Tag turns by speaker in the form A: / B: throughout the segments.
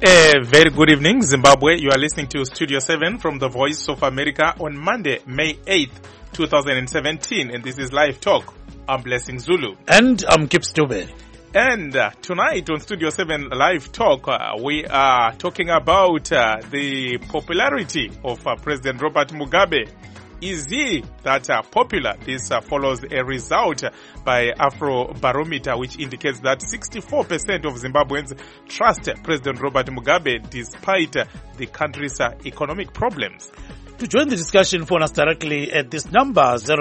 A: A very good evening, Zimbabwe. You are listening to Studio 7 from the Voice of America on Monday, May 8th, 2017. And this is Live Talk. I'm Blessing Zulu.
B: And I'm Kip Stube.
A: And tonight on Studio 7 Live Talk, we are talking about the popularity of President Robert Mugabe. Is he that popular? This follows a result by Afrobarometer, which indicates that 64% of Zimbabweans trust President Robert Mugabe despite the country's economic problems.
B: To join the discussion, phone us directly at this number,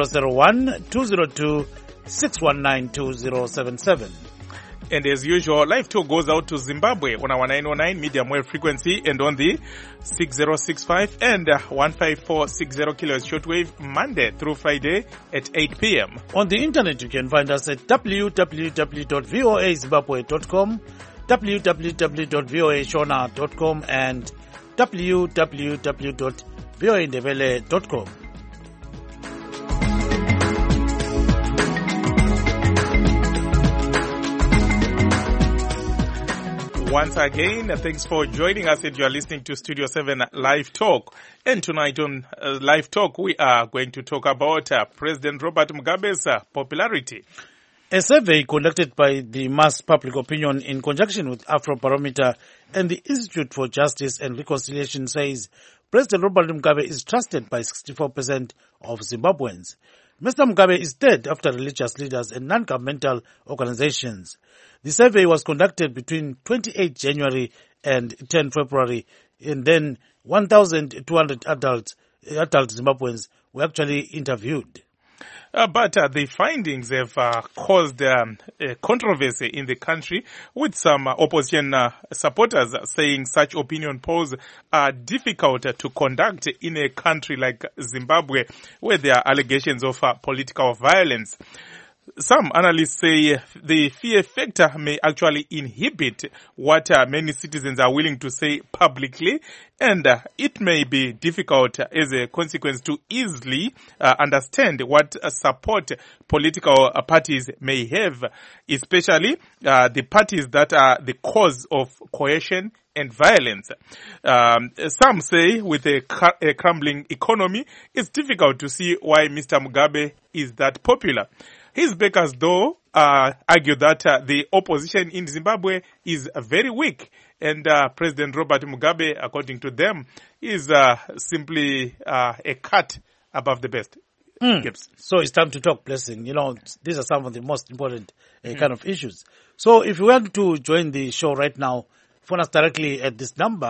B: 001-202-619-2077.
A: And as usual, Live Talk goes out to Zimbabwe on our 909 medium wave frequency and on the 6065 and 15460 kilohertz shortwave Monday through Friday at 8 p.m.
B: On the internet, you can find us at www.voazimbabwe.com, www.voashona.com, and www.voaindebele.com.
A: Once again, thanks for joining us, and you are listening to Studio 7 Live Talk. And tonight on Live Talk, we are going to talk about President Robert Mugabe's popularity.
B: A survey conducted by the Mass Public Opinion in conjunction with Afrobarometer and the Institute for Justice and Reconciliation says President Robert Mugabe is trusted by 64% of Zimbabweans. Mr. Mugabe is third after religious leaders and non-governmental organizations. The survey was conducted between 28 January and 10 February, and then 1,200 adult Zimbabweans were actually interviewed.
A: But the findings have caused controversy in the country, with some opposition supporters saying such opinion polls are difficult to conduct in a country like Zimbabwe, where there are allegations of political violence. Some analysts say the fear factor may actually inhibit what many citizens are willing to say publicly, and it may be difficult as a consequence to easily understand what support political parties may have, especially the parties that are the cause of coercion and violence. Some say with a crumbling economy, it's difficult to see why Mr. Mugabe is that popular. His backers, though, argue that the opposition in Zimbabwe is very weak, and President Robert Mugabe, according to them, is simply a cut above the best.
B: So it's time to talk, Blessing. You know, these are some of the most important kind of issues. So if you want to join the show right now, phone us directly at this number,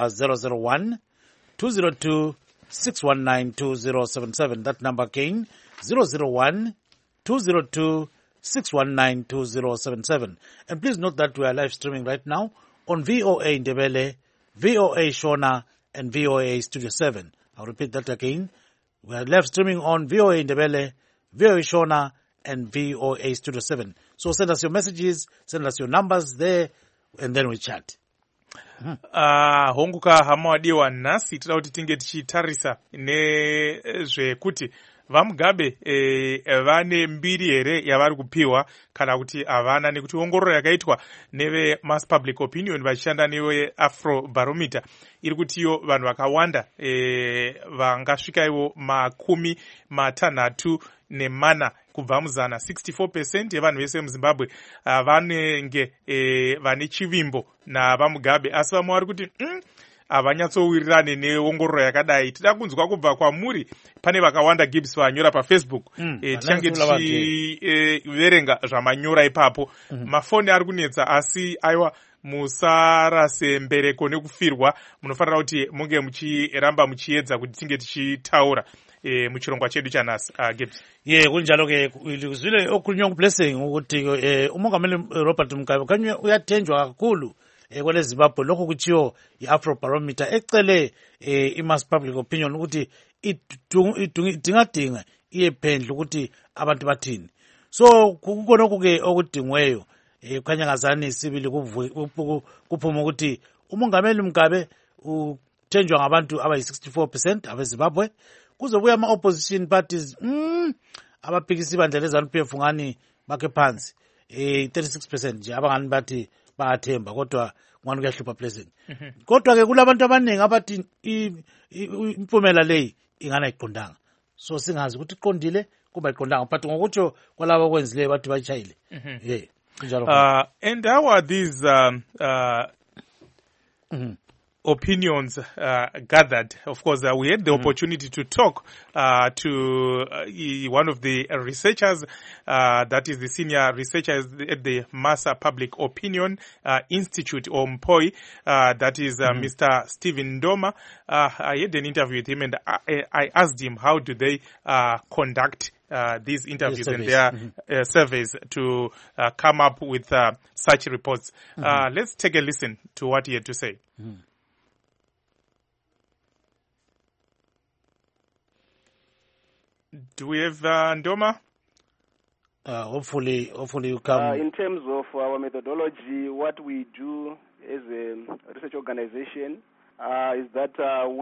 B: 001-202-619-2077. That number again, 001-202-619-2077. And please note that we are live streaming right now on VOA Indebele, VOA Shona, and VOA Studio 7. I'll repeat that again. We are live streaming on VOA Indebele, VOA Shona, and VOA Studio 7. So send us your messages, send us your numbers there, and then we chat.
A: Honguka hamawadiwa nasi, tida kuti tinge tichitarisa nezvekuti vamugabe vane mbiri here yavari kupiwa kana kuti havana, nekuti ongororo yakaitwa neve Mass Public Opinion vachishanda newe Afrobarometer iri kutiyo vanhu vakawanda vangasvika ivo 64 kubva muzana, 64% yevanhu vese muZimbabwe vanenge vane chivimbo navamugabe, asi vamwe vari kuti havanyatsowirirane neongororo yakadai. Tida kunzwa kubva kwamuri. Pane vakawanda Gibbs vanyora paFacebook. Tichange tichiverenga zvamanyora ipapo. Mafoni ari kunetsa, asi aiwa musarase mbereko nekufirwa. Munofanira kuti munge muchiramba muchiedza kuti tinge tichitaura muchirongwa chedu chanhasi. Gibbs.
B: Kunjalo ke zvile okunyonga Blessing ukuthi umongameli Robert Mugabe kanye uyatenjwa kakhulu kwele Zimbabwe. Lokho kuchiyo i-Afrobarometer ecele i-Mass Public Opinion ukuthi idinga iyephendla ukuthi abantu bathini. So kukonokho ke okudingweyo kukhanya ngazani sibili kuphuma ukuthi umongameli Mugabe uthenjwa ngabantu abayi-64% abeZimbabwe. Kuzobuya ama-opposition parties abaphikisa ibandla leZANU-PF ngani bakhe phansi 36% nje abangani bathi bayathemba, kodwa ngani kuyahlupha Blessing. Kodwa ke kulabantu abaningi abathi impumela leyi ingana iqondanga. So singazi ukuthi iqondile kuba iqondanga, but ngokuthi kwalabo kwenzileyo bathi bayitshayile.
A: And how are these opinions gathered? Of course, we had the opportunity to talk to one of the researchers, that is the senior researcher at the Mass Public Opinion Institute, or MPOI, that is Mr. Stephen Ndoma. I had an interview with him, and I asked him how do they conduct these interviews and their surveys to come up with such reports. Let's take a listen to what he had to say. Do we have Ndoma?
B: Hopefully you come.
C: In terms of our methodology, what we do as a research organization is that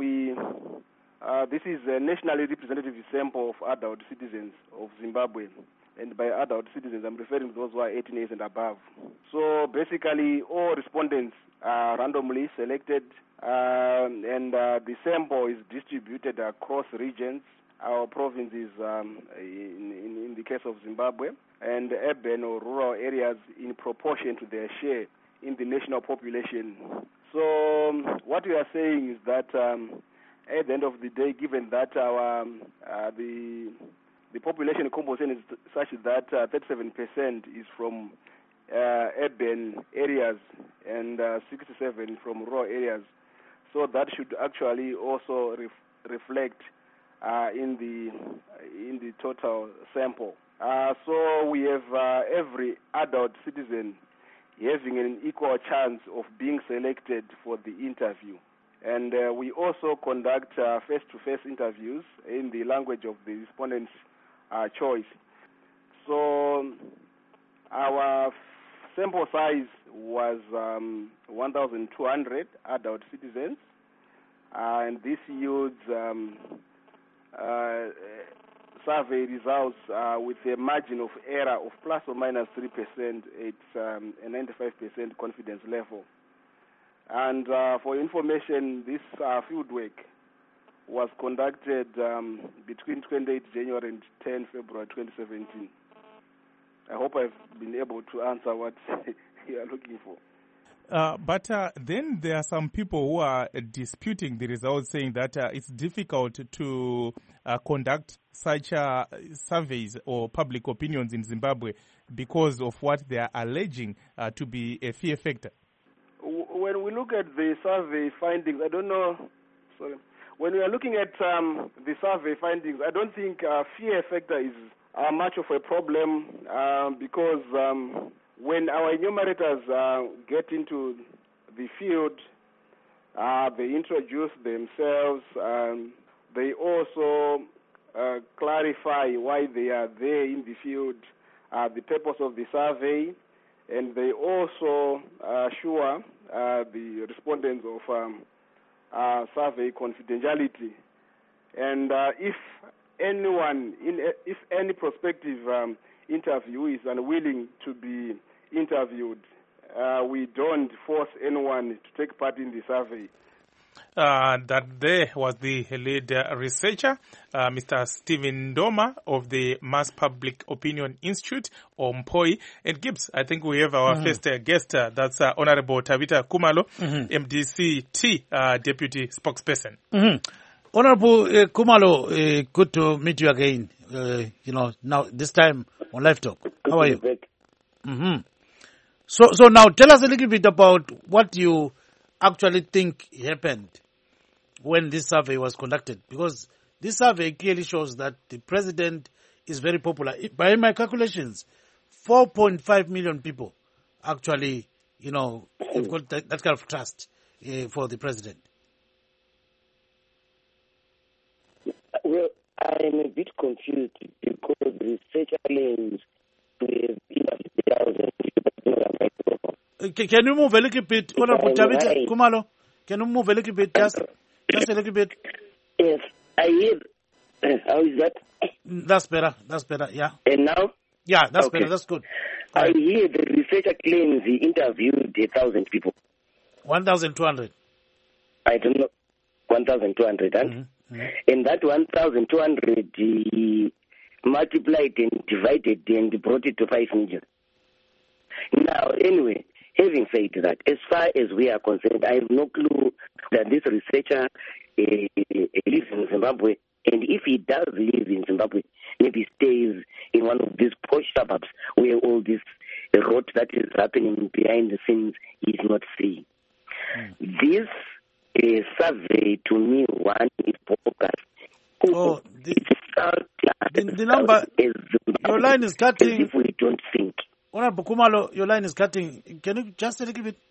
C: this is a nationally representative sample of adult citizens of Zimbabwe. And by adult citizens, I'm referring to those who are 18 years and above. So basically, all respondents are randomly selected, and the sample is distributed across regions, our provinces in the case of Zimbabwe, and urban or rural areas in proportion to their share in the national population. So what we are saying is that at the end of the day, given that our the population composition is such that 37% is from urban areas and 67% from rural areas, so that should actually also reflect in the total sample. So we have every adult citizen having an equal chance of being selected for the interview. And we also conduct face-to-face interviews in the language of the respondent's choice. So our sample size was 1,200 adult citizens, and this yields survey results with a margin of error of plus or minus 3%. It's a 95% confidence level. And for information, this field work was conducted between 28 January and 10 February 2017. I hope I've been able to answer what you are looking for.
A: But then there are some people who are disputing the results, saying that it's difficult to conduct such surveys or public opinions in Zimbabwe because of what they are alleging to be a fear factor.
C: When we look at the survey findings, I don't know. Sorry. When we are looking at the survey findings, I don't think fear factor is much of a problem because when our enumerators get into the field, they introduce themselves. They also clarify why they are there in the field, the purpose of the survey, and they also assure the respondents of survey confidentiality. And if any prospective interviewee is unwilling to be interviewed, we don't force anyone to take part in the survey.
A: That there was the lead researcher, Mr. Stephen Ndoma of the Mass Public Opinion Institute, or MPOI. And Gibbs, I think we have our first guest, that's Honorable Tabitha Khumalo, MDC-T Deputy Spokesperson.
B: Honorable Khumalo, good to meet you again. Now this time on Live Talk. How are you? So now tell us a little bit about what you actually think happened when this survey was conducted, because this survey clearly shows that the president is very popular. By my calculations, 4.5 million people actually, have got that kind of trust for the president.
D: Well, I'm a bit confused because the researcher claims to have
B: Can you move a little bit, Honorable Tabitha Khumalo? Can you move a little bit, just a little bit?
D: Yes, I hear. How is that?
B: That's better, yeah.
D: And now?
B: Yeah, that's better, that's good.
D: I hear the researcher claims he interviewed 1,000 people.
B: 1,200.
D: I don't know, 1,200. And that 1,200 multiplied and divided and brought it to 5 million. Now, anyway, having said that, as far as we are concerned, I have no clue that this researcher lives in Zimbabwe. And if he does live in Zimbabwe, maybe stays in one of these posh suburbs where all this rot that is happening behind the scenes is not seen. This survey, to me, one is bogus.
B: Oh, the number, your line is cutting.
D: If we don't think.
B: Honorable Khumalo, your line is cutting. Can you just a little bit?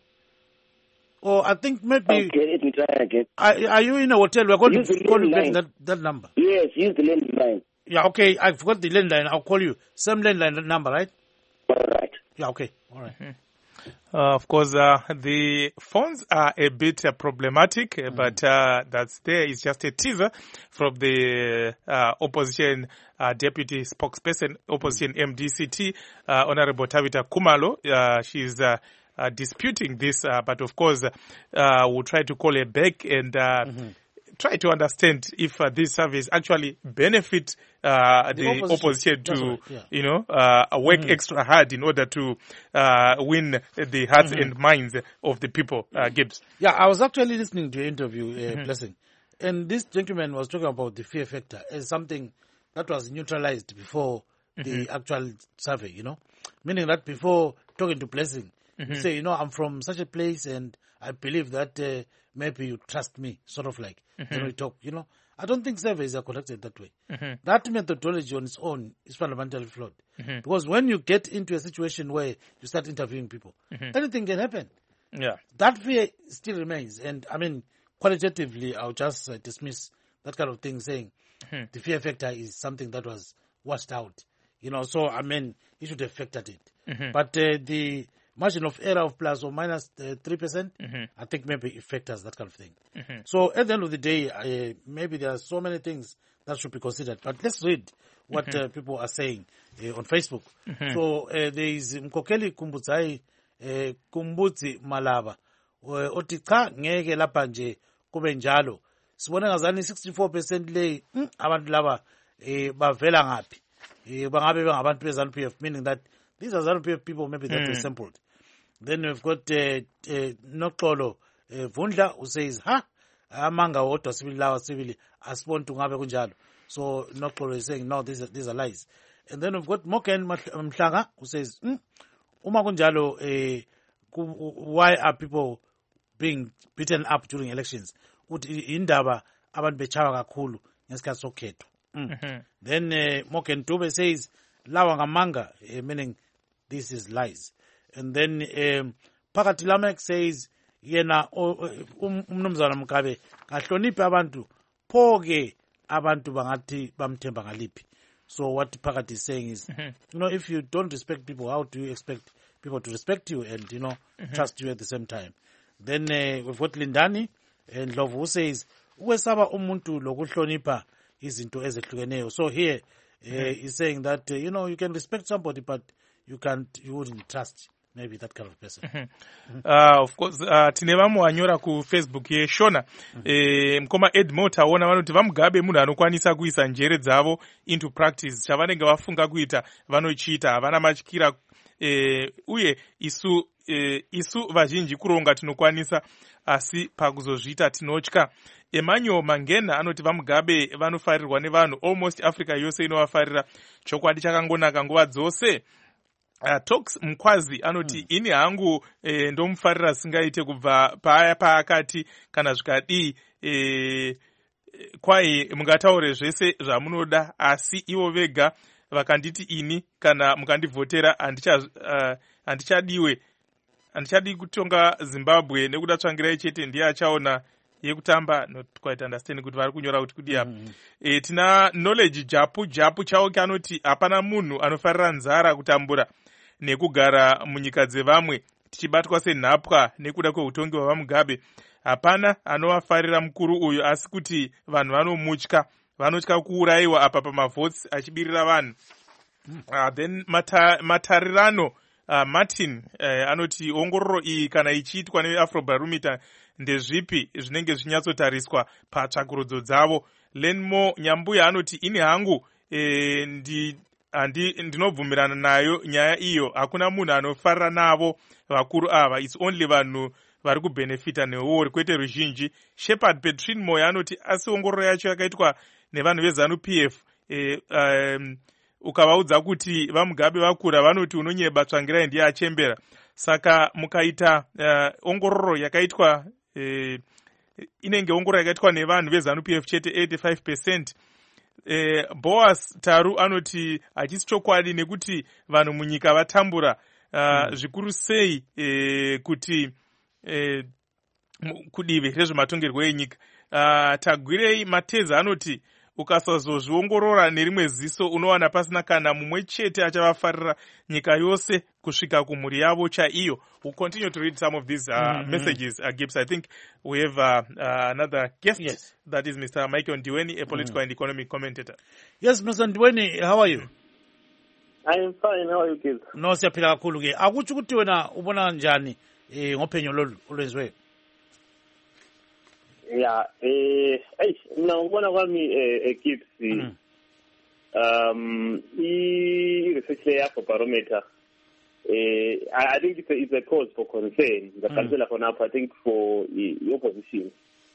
B: Oh, I think maybe.
D: Okay, let me try again.
B: Are you in a hotel? We're going to call you back that number.
D: Yes, use the landline.
B: Yeah, okay. I forgot the landline. I'll call you. Same landline number, right?
D: All right.
B: Yeah, okay. All right.
A: Of course, the phones are a bit problematic, but that's there. It's just a teaser from the opposition deputy spokesperson, opposition MDCT, Honorable Tabitha Khumalo. She's disputing this, but of course, we'll try to call her back and try to understand if this service actually benefit the opposition to, work extra hard in order to win the hearts and minds of the people. Gibbs.
B: Yeah, I was actually listening to your interview, Blessing, and this gentleman was talking about the fear factor as something that was neutralized before the actual survey, meaning that before talking to Blessing, you say, I'm from such a place and I believe that maybe you trust me, sort of like, then we talk, I don't think surveys are conducted that way. That methodology on its own is fundamentally flawed. Because when you get into a situation where you start interviewing people, anything can happen.
A: Yeah,
B: that fear still remains. And I mean, qualitatively, I'll just dismiss that kind of thing, saying the fear factor is something that was washed out. So I mean, it should have factored it. But the margin of error of plus or minus 3%, I think maybe it factors that kind of thing. So at the end of the day, maybe there are so many things that should be considered. But let's read what people are saying on Facebook. So there is Mkokeli Kumbudzi Malava. Oti cha ngeke lapha nje kube njalo. Sibona ngazani 64% le abantu laba bavela ngaphi. Bangabe bengabantu beZANU-PF, meaning that these are ZANU-PF people maybe that they sampled. Then we've got Noxolo Vundla who says, amanga wodwa sibili asibona ngabe kunjalo. So Noxolo is saying, no, these are lies. And then we've got Moken Mhlanga who says, uma kunjalo, why are people being beaten up during elections? Indaba abantu bechawa kakhulu ngesikhathi sokhetho. Then Moken Dube says, lawa ngamanga, meaning this is lies. And then Phakathi Lamek says, yena umnumzana Mugabe kahloniphe abantu phoke abantu bangathi bamthemba ngaliphi. So what Phakathi is saying is, if you don't respect people, how do you expect people to respect you and trust you at the same time? Then we've got Lindani and Love who says, ukwesaba umuntu lokuhlonipha izinto ezehlukeneyo. So here he's saying that you can respect somebody, but you wouldn't trust maybe that kind of person.
A: Of course, tine vamwe vanyora ku Facebook yeshona mkoma Edmo taona vanoti vamugabe munhu anokwanisa kuisa njere dzavo into practice chavanenge vafunga kuita vanochiita havana matyira uye isu vazhinji kuronga tinokwanisa asi pakuzozviita tinotya. Emmanuel Mangena anoti vamugabe vanofarirwa nevanhu, almost Africa yose inovafarira, chokwadi chakangonaka nguva dzose. Tox Mkwazi anoti ini hangu ndomufarira singaite kubva paya paakati kana zvikadii kwai mungataure zvese zvamunoda asi ivo vega vakanditi ini kana mukandivhotera handichadi kutonga Zimbabwe nekuda tsvangirai chete ndiye achaona yekutamba. Not quite understanding kuti vari kunyora kuti kudi apa. Tina knowledge japu chauke anoti hapana munhu anofarira nzara kutambura nekugara munyika dzevamwe tichibatwa senhapwa nekuda kweutongi hwavamugabe. Hapana anovafarira mukuru uyu asi kuti vanhu vanotya kuurayiwa apa pamavhotsi achibirira vanhu. Then matarirano Martin anoti ongororo iyi kana ichiitwa neAfrobarometer ndezvipi zvinenge zvinyatsotariswa patsvakurudzo dzavo. Lenmo Nyambuya anoti ini hangu ndinobvumirana nayo nyaya iyo. Hakuna munhu anofarira navo vakuru ava. It's only vanhu vari kubenefita newori kwete ruzhinji. Shepard Petrin Moyo anoti asi ongororo yacho yakaitwa nevanhu veZANU-PF. Ukavaudza kuti vaMugabe vakura vanoti unonyeba tsvangirai ndiye achembera. Saka mukaita ongororo yakaitwa inenge ongororo yakaitwa nevanhu veZANU-PF chete 85%. Boas Taru anoti hachisi chokwadi nekuti vanhu munyika vatambura zvikuru sei kuti kudivi rezvematongerwo enyika. Tagwirei Mateza anoti ukasazozviongorora nerimwe ziso unowana pasina kana mumwe chete achavafarira nyika yose kusvika kumhuri yavo chaiyo. We'll continue to read some of these messages, Gibbs. I think we have another guest.
B: Yes.
A: That is Mr. Michael Ndiweni, a political and economic commentator.
B: Yes, Mr. Ndiweni, how are you?
E: I am fine. How are you, kids?
B: No, siyaphila kakhulu ke. Akuthi ukuthi wena ubona njani ngophenyo lolu olwenziwe?
E: Yeah, mina ubona kwami kids i-research ye-Afrobarometer I think it's a cause for concern. The council for now, I think for the opposition.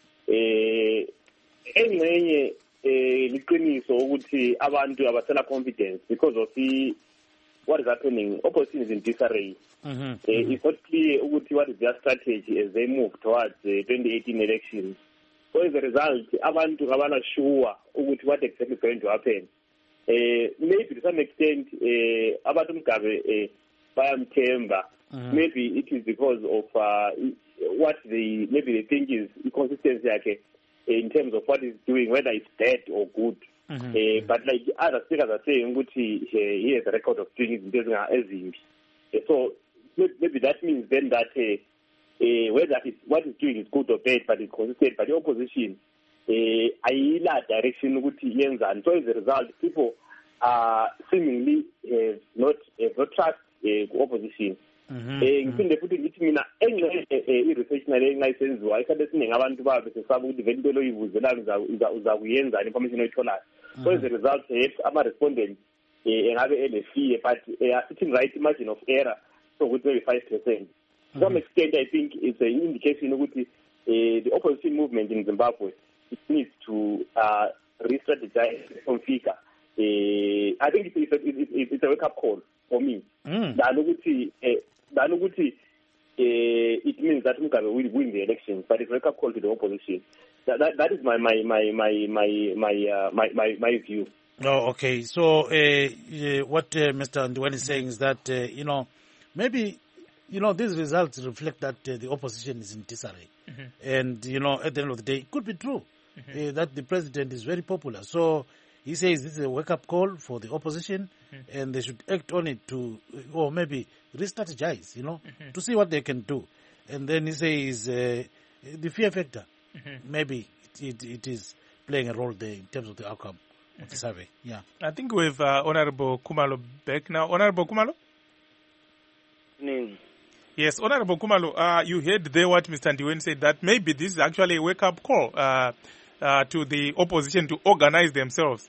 E: Enye liqiniso ukuthi abantu abasela confidence because of what is happening. Opposition is in disarray. It's not clear what is their strategy as they move towards the 2018 elections. So as a result, abantu abana sure what exactly is going to happen. Maybe to some extent, abantu Mugabe bayamthemba. Maybe it is because of what they think is inconsistency in terms of what he's doing, whether it's bad or good. But like other speakers are saying, he has a record of doing it as so maybe that means then that whether what he's doing is good or bad, but it's consistent. But the opposition, ayila direction and so as a result, people seemingly have not trust opposition. Ngiphinde futhi ngithi mina i-research nale engayisenziwa isikhathi esiningi abantu babe sesaba ukuthi vele into loyivuzela uzakuyenza information oyitholayo. So as a result, ama-respondents engabe ele-fear, but sitting right margin of error, so with maybe 5%. To some extent, I think it's an indication ukuthi the opposition movement in Zimbabwe needs to re-strategize from figure. I think it's a wake-up call for me. It means that Mugabe will win the elections, but it's a wake-up call to the opposition. That is my view.
B: Oh, okay. So what Mr. Ndiweni is saying is that maybe these results reflect that the opposition is in disarray, and at the end of the day, it could be true that the president is very popular. So he says this is a wake-up call for the opposition, and they should act on it or maybe re-strategize, to see what they can do. And then he says the fear factor, maybe it is playing a role there in terms of the outcome of the survey. Yeah.
A: I think we have Honorable Kumalo back now. Honorable Kumalo? Yes, Honorable Kumalo, you heard there what Mr. Ndiweni said, that maybe this is actually a wake-up call to the opposition to organize themselves.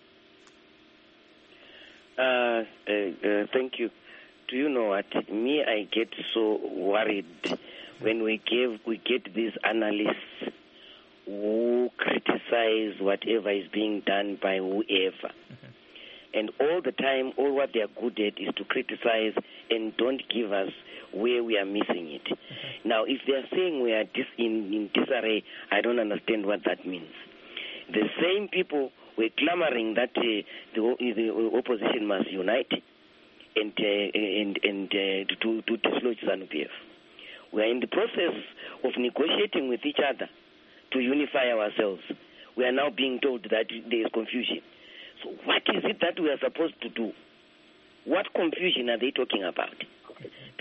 D: Thank you. Do you know what? I get so worried when we get these analysts who criticize whatever is being done by whoever. And all the time, all what they are good at is to criticize and don't give us where we are missing it. Now, if they are saying we are in disarray, I don't understand what that means. The same people were clamoring that the opposition must unite and to dislodge ZANU-PF. We are in the process of negotiating with each other to unify ourselves. We are now being told that there is confusion. So what is it that we are supposed to do? What confusion are they talking about? Because we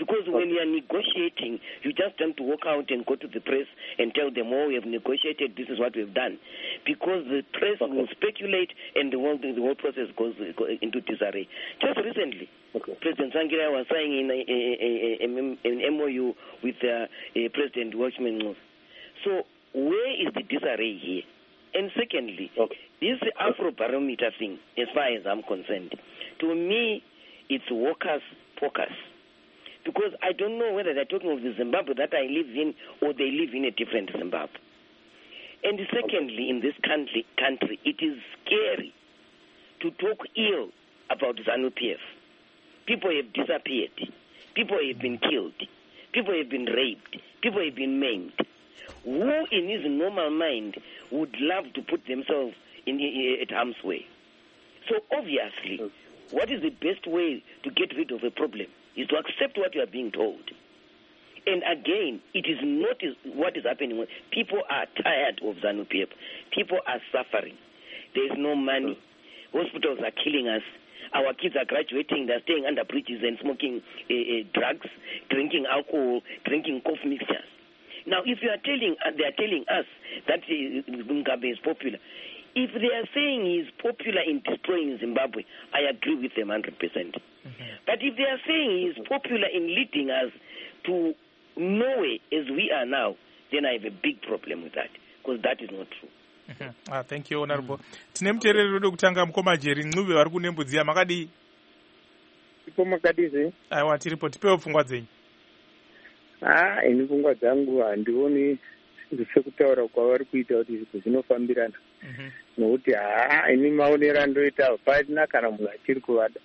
D: when you are negotiating, you just have to walk out and go to the press and tell them, oh, we have negotiated, this is what we've done. Because the press will speculate and the whole process goes into disarray. Just recently, President Tsvangirai was signing an MOU with President Watchman Ngcobo. So where is the disarray here? And secondly, this Afrobarometer thing, as far as I'm concerned, to me, it's workers' focus. Because I don't know whether they're talking of the Zimbabwe that I live in or they live in a different Zimbabwe. And secondly, in this country, it is scary to talk ill about ZANU-PF. People have disappeared. People have been killed. People have been raped. People have been maimed. Who in his normal mind would love to put themselves at harm's way? So obviously, what is the best way to get rid of a problem is to accept what you are being told. And again, it is not what is happening. People are tired of ZANU-PF. People are suffering. There is no money. Hospitals are killing us. Our kids are graduating. They're staying under bridges and smoking drugs, drinking alcohol, drinking cough mixtures. Now, if they are telling us that Mugabe is popular, if they are saying he is popular in destroying Zimbabwe, I agree with them 100%. But if they are saying he is popular in leading us to nowhere as we are now, then I have a big problem with that, because that is not true.
A: Thank you, Honorable. Tine mutereri wedu kutanga mukoma Jerry Ncube vari kuNembudziya, makadii?
F: Ipo makadii?
A: Aiwa, tiripo, tipewo pfungwa dzenyu.
F: Ini pfungwa dzangu handioni sekutaura kwavari kuita kuti zvinofambirana. Nokuti ini maonero andoita hapana kana munhu achiri kuvada.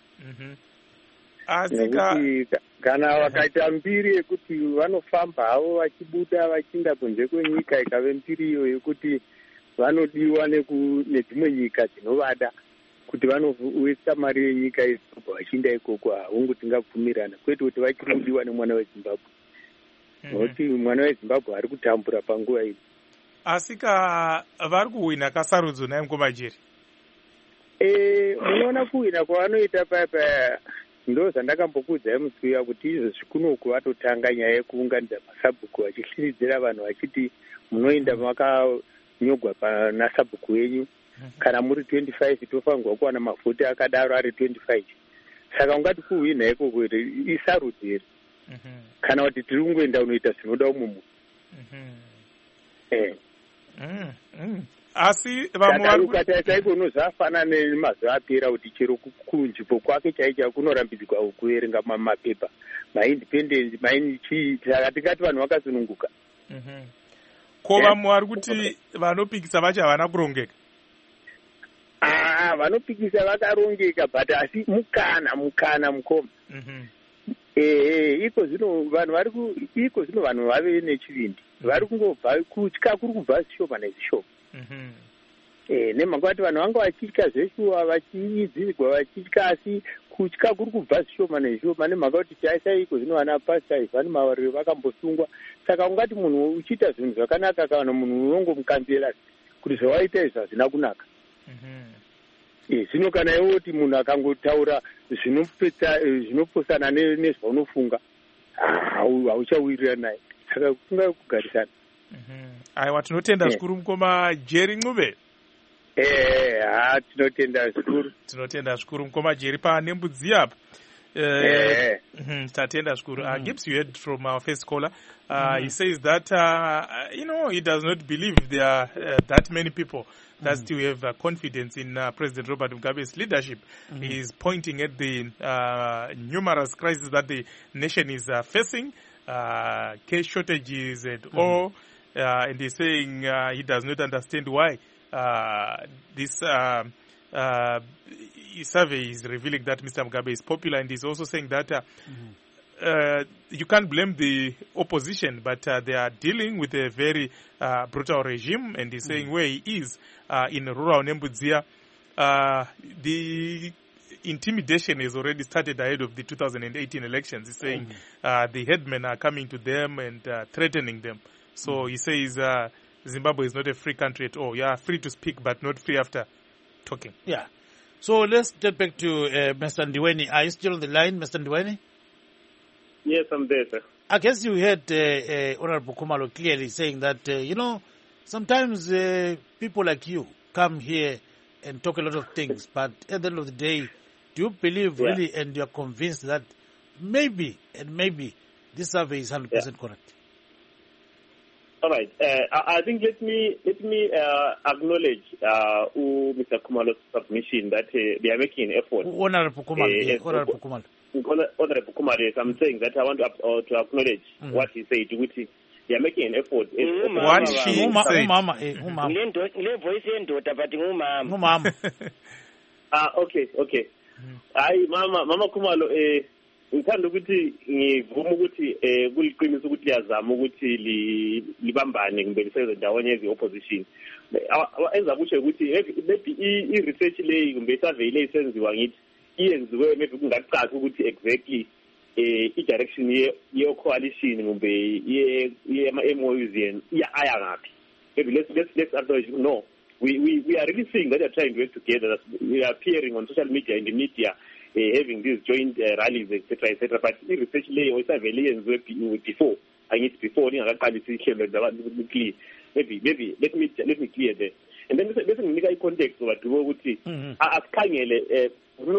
F: Nekuti kana vakaita mbiri yekuti vanofamba havo vachibuda vachiinda kunze kwenyika, ikave mbiri iyo yekuti vanodiwa nedzimwe nyika dzinovada kuti vanowesa mari yenyika yeZimbabwe vachiinda ikoko, haungu tingabvumirana. Kwete kuti vachiri kudiwa nemwana weZimbabwe. Nokuti mwana weZimbabwe ari kutambura panguva iyi.
A: Asika vari kuhwina kasarudzo naye mukoma Jerry?
F: Munoona kuhwina kwavanoita paya ndo zvandakambokuudzai musi uya kuti izvozvi kunoku vatotanga nyaya yekuunganidza masabhuku vachihliridzira vanhu vachiti munoenda makanyogwa pana sabhuku yenyu, kana muri 25 tofanirwa kuwana mavhoti akadaro ari 25. Saka ungati kuhwina ikoko kuti isarudzi here, kana kuti tiri kungoenda unoita zvinoda umwe munhu.
A: Asi vamwe
F: ukataiko unozafana nemazuva apera kuti chero kunzvimbo kwake chaicha kunorambidzwa kuverenga mapepa maindependence mainchii, saka tingati vanhu vakasununguka.
A: Ko vamwe vari kuti vanopikisa vacho havana kurongeka?
F: Vanopikisa vakarongeka, but asi mukana mukoma. Iko zvino vanhu vave nechivindi, vari kungobva kutya kuri kubva zvishoma nezvishoma. Nemhaka kuti vanhu vanga vachitya zveshuwa vachiidzirwa vachitya, asi kutya kuri kubva zvishoma nezvishoma, nemhaka kuti chaisaiko zvino vana Pastor Ivan Mawarire vakambosungwa. Saka ungati munhu uchiita zvinhu zvakanaka kana munhu unongomukanzera kuti zvawaita izvi hazvina kunaka. Zvino kana iwo kuti munhu akangotaura zvinopesana nezvaunofunga, hauchawirirana naye. Saka kunga kugarisana.
A: Aiwa, tinotenda zvikuru mukoma Jerry Ncube.
F: Tinotenda zvikuru.
A: Tinotenda zvikuru mukoma Jerry paNembudziya apa. Tatenda zvikuru. Gibbs, you heard from our first caller. He says that he does not believe there are that many people that still have confidence in President Robert Mugabe's leadership. He is pointing at the numerous crises that the nation is facing, cash shortages and all, and he's saying he does not understand why this survey is revealing that Mr. Mugabe is popular, and he's also saying that you can't blame the opposition, but they are dealing with a very brutal regime, and he's saying where he is in rural Nembudziya, the intimidation has already started ahead of the 2018 elections. He's saying the headmen are coming to them and threatening them. So he says Zimbabwe is not a free country at all. You are free to speak, but not free after talking.
B: Yeah. So let's get back to Mr. Ndiweni. Are you still on the line, Mr. Ndiweni?
E: Yes, I'm there, sir.
B: I guess you heard Honorable Khumalo clearly saying that, sometimes people like you come here and talk a lot of things, but at the end of the day, do you believe really and you're convinced that maybe this survey is 100% correct?
E: All right. I think let me acknowledge Mr. Khumalo's submission that they are making an effort.
B: Honorable Khumalo.
E: Honorable Khumalo, yes, I'm saying that I want to acknowledge what he said, which is they are making an effort.
A: What she
E: Okay. Mama Khumalo, ngithanda ukuthi ngivuma ukuthi kuliqiniso ukuthi liyazama ukuthi libambane kumbe lisebenze ndawonye ezi-opposition. Ezakusho ukuthi maybe i-research leyi kumbe i-survey leyi senziwa ngithi iyenziwe maybe kungacaci ukuthi exactly i-direction ye-coalition kumbe ye-MOUs aya ngaphi. Maybe let's acknowledge, no. We are really seeing that they are trying to work together. We are appearing on social media, in the media, having these joint rallies, etc. But the research lay or surveillance before. I need before. Maybe let me clear there. And then let's make context of what we as Kangele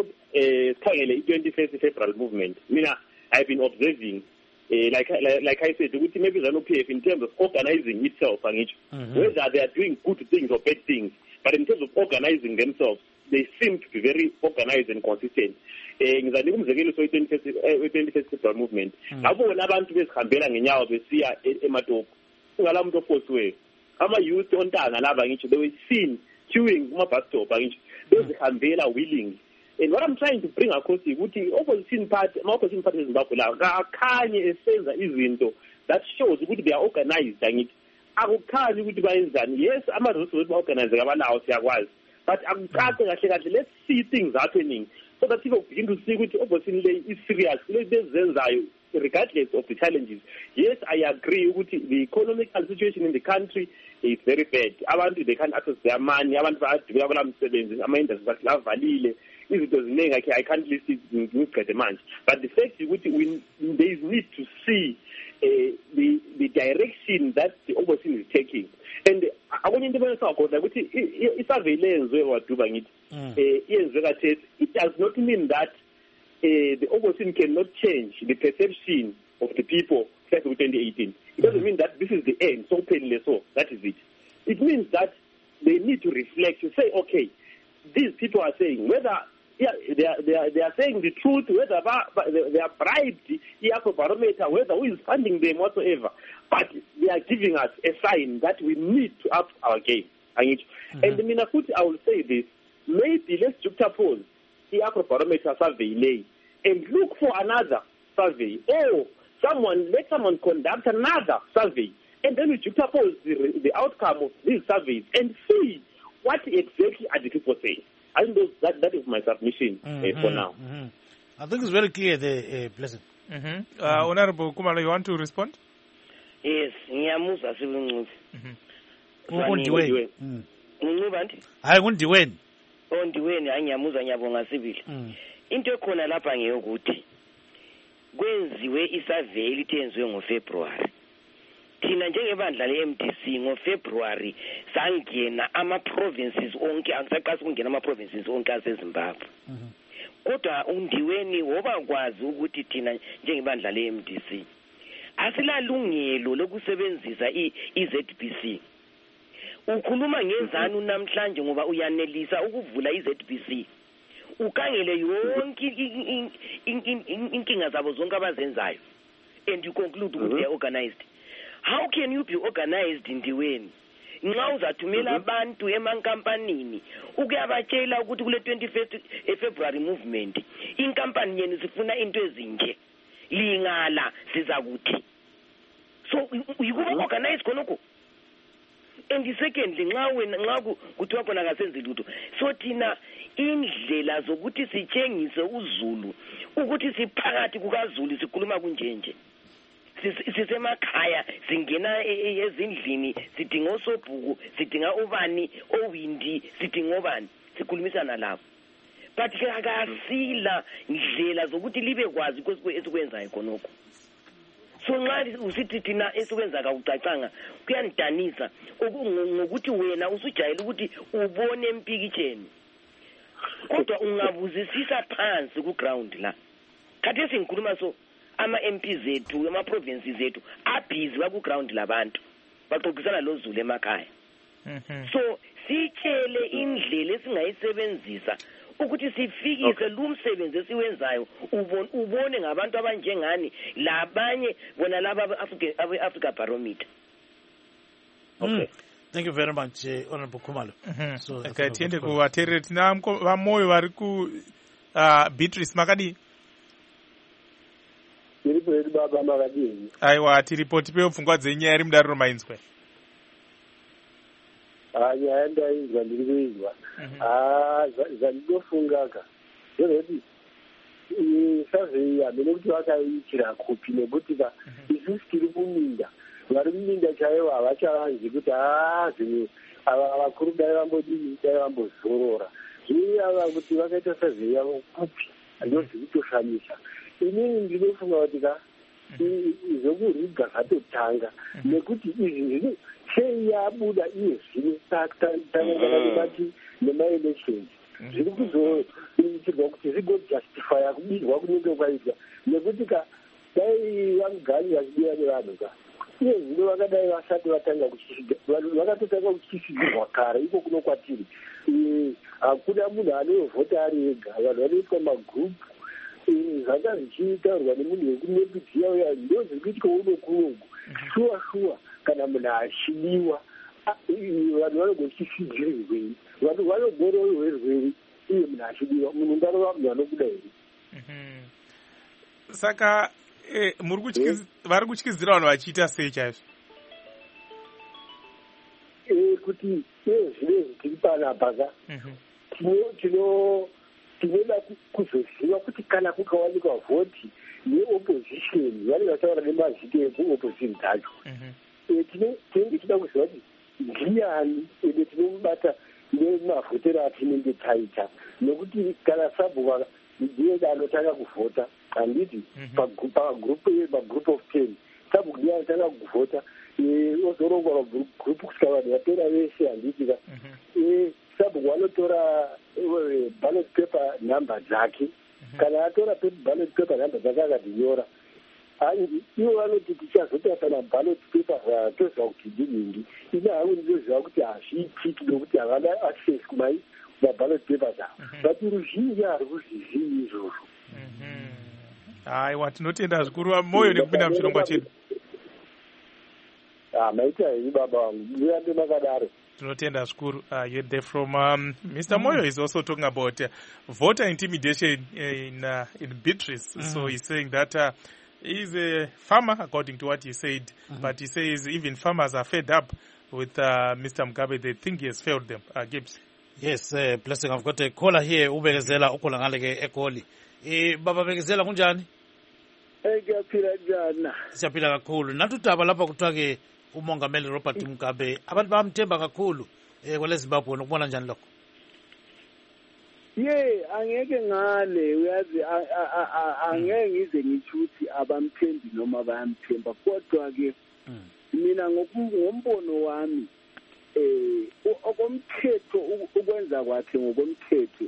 E: 21st February movement. I've been observing. Like I said, maybe the NPF in terms of organizing itself, whether they are doing good things or bad things, but in terms of organizing themselves, they seem to be very organized and consistent. In the 21st February movement, abona abantu bezihambela ngenyawo besiya ematoko ngalamntu ofosiwe ama youth ontanga laba ngisho they were seen queuing kuma bus stop ngisho bezihambela willing. And what I'm trying to bring across is ukuthi opposition party eZimbabwe la akakhanye esenza izinto that shows ukuthi they are organized ngithi akukhanyi ukuthi bayenzani. Yes, ama-resources ba-organize ngabalawo siyakwazi, but akucace kahle let's see things happening so that people begin to see ukuthi opposition le is serious lezenzayo regardless of the challenges. Yes, I agree ukuthi the economical situation in the country is very bad. Abantu they can't access their money, abantu bayadubeka kwamsebenzi, ama-industries bavalile. I can't list it in manje. But the fact is there is need to see the direction that the opposition is taking. And I want to that surveillance it does not mean that the opposition cannot change the perception of the people like 2018. It doesn't mean that this is the end, so painless, so that is it. It means that they need to reflect to say, okay, these people are saying whether they are saying the truth, whether they are bribed, the Afrobarometer, whether who is funding them whatsoever. But they are giving us a sign that we need to up our game. And Minakuti, I will say this, maybe let's juxtapose the Afrobarometer survey and look for another survey. Or let someone conduct another survey. And then we juxtapose the outcome of these surveys and see what exactly are the people saying. I think that is my submission for now.
B: I think it's very clear there, Blessing.
A: Honorable Khumalo, you want to respond?
D: Yes, ngiyamuza sibuncuthi.
B: Undiweni.
D: Uncuba nti?
B: Hayi undiweni.
D: Ondiweni angiyamuza ngiyabonga sibili. Into ekhona lapha ngeyokuthi kwenziwe isurvey lithenziwe ngoFebruary. Thina njengebandla le-MDC ngoFebruary sangena ama-provinces onke angisaqasi ukungena ama-provinces onke aseZimbabwe. Kodwa undiweni wobakwazi ukuthi thina njengebandla le-MDC asilalungelo lokusebenzisa i-ZBC. Ukhuluma ngezanu namhlanje ngoba uyanelisa ukuvula i-ZBC. Ukangele yonke inkinga zabo zonke abazenzayo and you conclude ukuthi they are organized. How can you be organized Ndiweni? Nxa uzathumela abantu emankampanini ukuyabatshela ukuthi kule 21st February movement inkampani yenu sifuna into ezinje lingala sizakuthi. So ukuba organized khonoko. And secondly nxa kuthiwa khona akasenzi lutho so thina indlela zokuthi sitshengise uZulu ukuthi siphakathi kukaZulu sikhuluma kunjenje. Sisemakhaya singena ezindlini sidinga osobhuku sidinga ubani owindi sidinga obani sikhulumisana lapho but ke akasila indlela zokuthi libe kwazi esikwenzayo khonoko. so nxa usithi thina esikwenza kakucacanga kuyanidanisa ngokuthi wena usujayela ukuthi ubone empikitsheni kodwa ungabuzisisa phansi ku-ground la khathesi ngikhuluma so ama-MP zethu ama-provinces zethu abhizi baku-ground labantu baxoxisana lozulu emakhaya so sitshele indlela esingayisebenzisa ukuthi sifikise lo msebenzi esiwenzayo ubone ngabantu abanjengani labanye bona laba abe-Africa Barometer.
B: Okay. Thank you very much, Honorable Khumalo.
A: So tiende kuvateereri tina vamoyo vari ku Beatrice makadi
G: tiripo yedu baba makadini.
A: Aiwa tiripo tipewo pfungwa dzenyaya iri mudariro mainzwe.
G: Nyaya ndainzwa ndiri kuizwa. Zvandinofungaka zvezvoti savhei hamene kuti vakaitira kupi nekuti isusu tiri kuminda vari kuminda chaivo havachavanzi kuti zvimwe ava vakuru dai vambodii dai vambozorora zvii ava kuti vakaita savhei yavo kupi handiozi kutoshamisa. Inini ndinofunga kuti zvokurwiga zvatotanga nekuti izvi zvino sei yabuda iye zvino tangaati nemaelections zviri kuzoitirwa kuti zvigodjustifya kubirwa kunenge kwaitwa nekuti dai vamugari vachidiwa nevanhu iye zvino vakadai vasati vatanga vakatotanga kuchisidzirwa kare iko kuno kwatiri hakuna munhu anovhota ari ega vanhu vanoitwa magrupu zvanga zvichitaurwa nemunhu wekunepidziya uya ndo zviri kuitika uno kunongo shuwa kana munhu achidiwa vanhu vanogochisidzirirwei vanhu vanogorowerwei iye munhu achidiwa munhu ngarova munhu anobuda here.
A: Saka vari kutyizira vanhu vachiita sei chaizvo
G: kuti zvinezvi tiri panapa tinoda kuzoziva kuti kana kukawanikwa vhoti yeopposition vanenge vataura nemazita ekuopposition dzacho tinenge tida kuziva kuti ndiani ende tinomubata nemavhotero atinenge taita nekuti kana sabhuka ndiye anotanga kuvhota handiti pagroup of 10 sabhuku ndiye anotanga kuvhota ozorongwa magroup kusvika vanhu vapera vese handitika sabhuku vanotora ballot paper number dzake kana atora ballot paper number dzake akatinyora ivo vanoti tichazota pana ballot paper zvatoziva kuti ndinhingi ine hangu ndinoziva kuti hazviitiki nokuti havana access kumaballot papers avo but ruzhinji hari kuzvizivi izvozvo.
A: Aiwa tinotenda zvikuru moyo nekupinda muchirongwa chedu.
G: Maita hei baba vangu murambe makadaro.
A: Tinotenda zvikuru. You heard there from Mr. Moyo is also talking about voter intimidation in Beatrice. So he's saying that he's a farmer, according to what he said, but he says even farmers are fed up with Mr. Mugabe. They think he has failed them. Gibbs.
B: Yes, Blessing, I've got a caller here. Ubekezela ukhona ngale eGoli. Baba Bekezela kunjani?
F: Ngiyaphila njani?
B: Siyaphila kakhulu. Natudaba lapha kuthiwa ke uMongameli Robert Mugabe abantu bamthemba kakhulu kwele Zimbabwe nokubona njani lokho?
F: Angeke ngale uyazi angeke ngize ngisho ukuthi abamthembi noma bayamthemba kodwa ke mina ngombono wami okomthetho ukwenza kwakhe ngokomthetho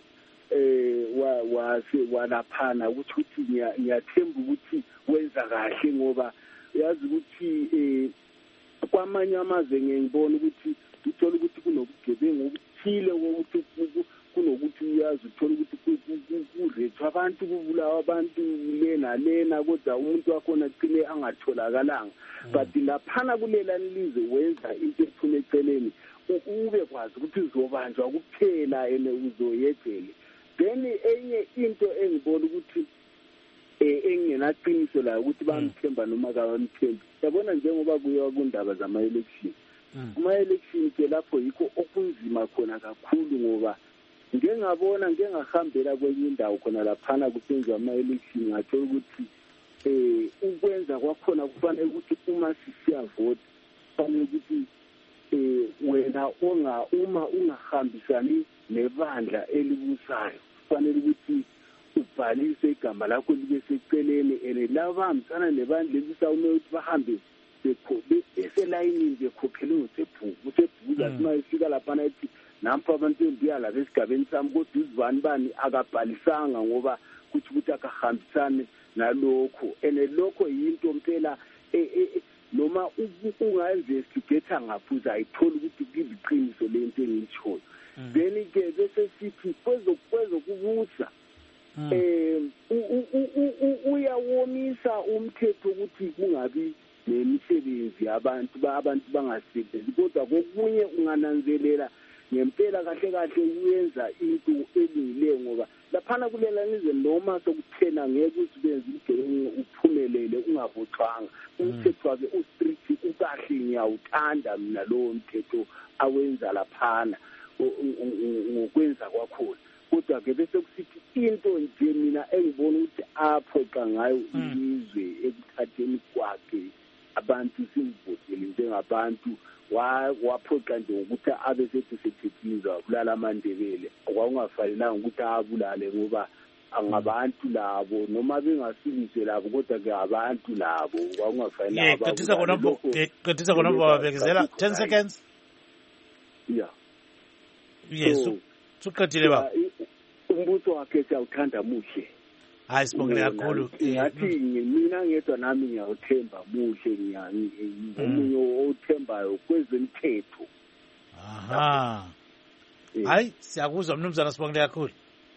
F: walaphana ukuthi ngiyathemba ukuthi wenza kahle ngoba uyazi ukuthi kwamanye amazwe ngiyibona ukuthi uthola ukuthi kunobugebengu obuthile ukuthi kunokuthi uyazi uthola ukuthi kurethwa abantu kubulawa abantu lena kodwa umuntu wakhona aqine angatholakalanga but laphana kulelani lize wenza into ephuma eceleni ube kwazi ukuthi uzobanjwa kuphela ene uzoyedele. Then enye into engibona ukuthi engenaqiniso la ukuthi bamthemba noma kabamthembi yabona njengoba kuyiwa kundaba zama-election kuma-election ke lapho yikho okunzima khona kakhulu ngoba ngeke ngahambela kwenye indawo khona laphana kusenziwa ama-election ngathola ukuthi ukwenza kwakhona kufanele ukuthi uma sisiyavota kufanele ukuthi wena uma ungahambisani nebandla elibusayo kufanele ukuthi
G: ubhalise igama lakho libe seceleni and laba hambisana nebandla elisawume ukuthi bahambe beselayinini bekhokhele usebhuku uma efika laphana ethi nampa abantu endiya la besigabeni sami kodwa uzibani bani akabhalisanga ngoba kuthi ukuthi akahambisane nalokho and lokho yinto mpela noma unga-investigatha ngaphi uzayithola ukuthi kuliqiniso lento engiyitshoyo then-ke bese sithi kwezokubusa uyawomisa umthetho ukuthi kungabi nemisebenzi abantu bangasebenzi kodwa kokunye ungananzelela ngempela kahle kahle uyenza into elungileyo ngoba laphana kulelanizwe noma sokuthena ngeke usebenze ugebengu uphumelele ungabotshwanga umthetho wake ustrict ukahle ngiyawuthanda mina lowo mthetho awenza laphana ngokwenza kwakhona kodwa ke bese kusithi into nje mina engibona ukuthi aphoqa ngayo izwe ekuthatheni kwakhe abantu simvotele njengabantu waphoqa nje ukuthi abe sethi sethethizwa kulala amandebele kwakungafanelanga ukuthi abulale ngoba angabantu labo noma bengasilise labo kodwa ke abantu labo kwakungafanelanga
B: qedisa khona babekezela 10 seconds yes suqedile baba
G: umbuso wakhe siyawuthanda muhle
B: hayi sibongile kakhulu
G: ngathi mina ngedwa nami ngiyawuthemba muhle ngomunye othembayo kwezemthetho
B: hayi siyakuzwa mnumzana sibongile kakhulu